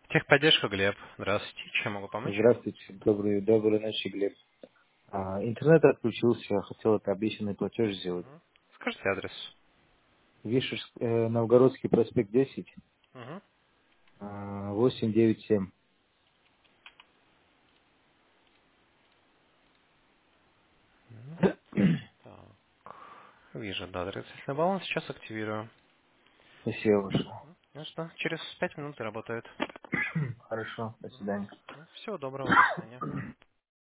Техподдержка, Глеб. Здравствуйте. Чем могу помочь? Здравствуйте, доброй ночи, Глеб. Интернет отключился, хотел это обещанный платеж сделать. Мгм. Скажите адрес. Новгородский проспект 10, Мгм. 897. Так. Вижу, да, отрицательный баланс. Сейчас активирую. Спасибо большое. Ну что, через 5 минут и работает. Хорошо, до Мгм. свидания. Всего доброго, до свидания.